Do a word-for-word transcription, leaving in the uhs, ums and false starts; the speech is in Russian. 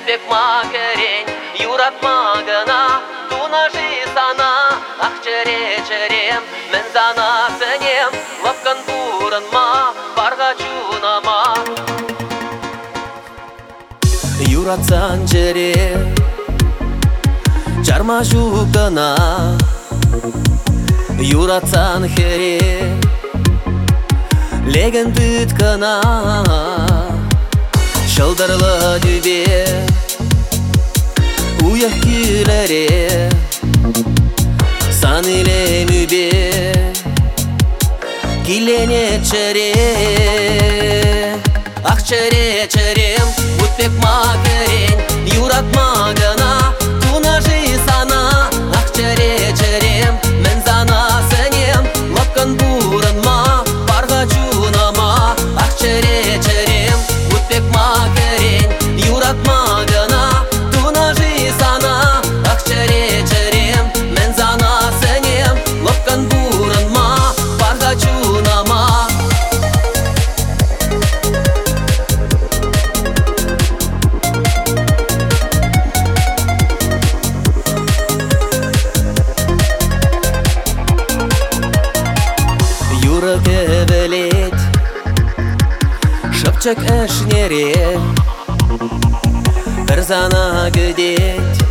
Үтпек макерен, юратмагына, тунажи сана, ақ чере-черем, мен зана сенем, лапкан бурынма, барға чунама. Юратсан чере, чарма жукына, юратсан хере, леген бүткына. Шылдырлы дүбе, уяқ күләре, сан иле мүбе, килене чәре. Ақ чәре-чәрем, үтпек макерен, юратмагына, тунажи сана. Ақ чәре-чәрем, мен зана сенем, лапкан бурынма, барға чунама. Ақ чәре-чәрем, үтпек макерен, юратмагына, тунажи сана. Ақ чәре-чәрем, мен зана сенем, лапкан бурынма, барға чунама. Юрак эвелет, шапчак әшнере, бір зана гүдет,